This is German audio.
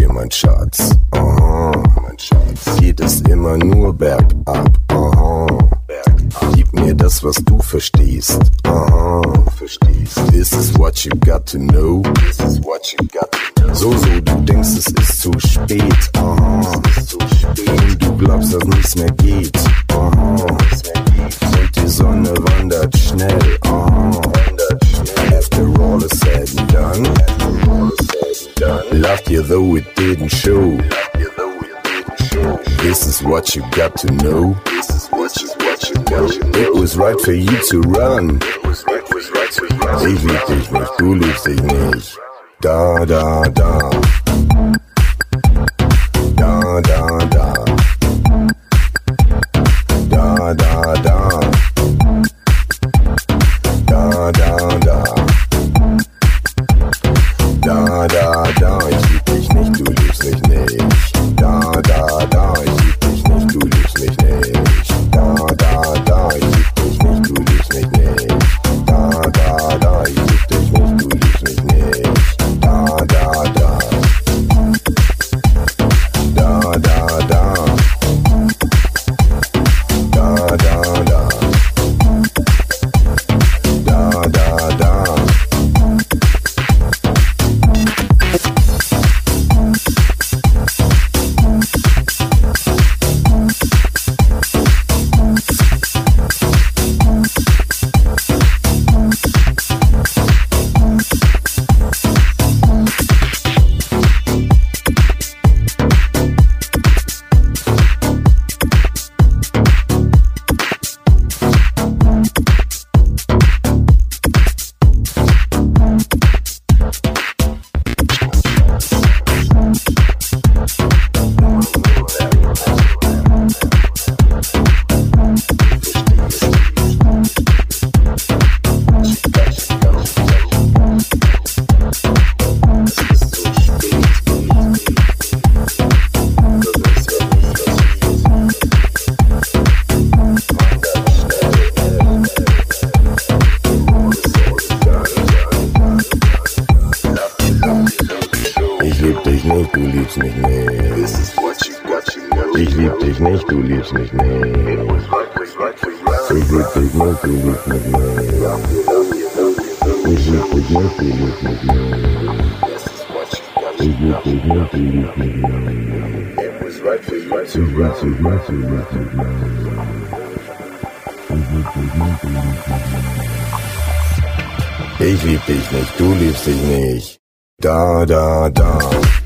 dir, mein Schatz. Aha, mein Schatz. Geht es immer nur bergab. Aha, bergab. Gib mir das, was du verstehst. Aha, verstehst. This is what you got to know. This is what you got to know. So, du denkst, es ist zu spät. Aha, es ist zu spät. Und du glaubst, dass nichts mehr geht. Aha, nichts mehr geht. Und die Sonne wandert schnell. Aha, wandert schnell. After all is said and done. After all is said and done. Loved you though it didn't show. This is what you got to know. This is what you got to know. It was right for you to run. Ich lieb dich nicht, du liebst dich nicht. Da, da, da. Da, da, da. Da, da, da. Da, da, da. Da, da, da. Ich lieb dich nicht, du liebst mich nicht. Da, da, da. Ich lieb dich nicht, du liebst mich nicht. Da, da, da. Ich lieb dich nicht, du liebst mich nicht. Da, da, da. Ich lieb dich nicht, du liebst mich nicht. Da, da, da. Da, da, da. Da, da, da. Da, da, da. Ich lieb dich nicht, du liebst mich nicht. Ich lieb dich nicht, du liebst mich nicht. Ich lieb dich nicht, du liebst mich nicht. Ich lieb dich nicht, du liebst mich nicht. Ich lieb dich nicht, du liebst mich nicht. Ich lieb dich nicht, du liebst mich nicht. Ich lieb dich nicht, du liebst dich nicht. Da, da, da.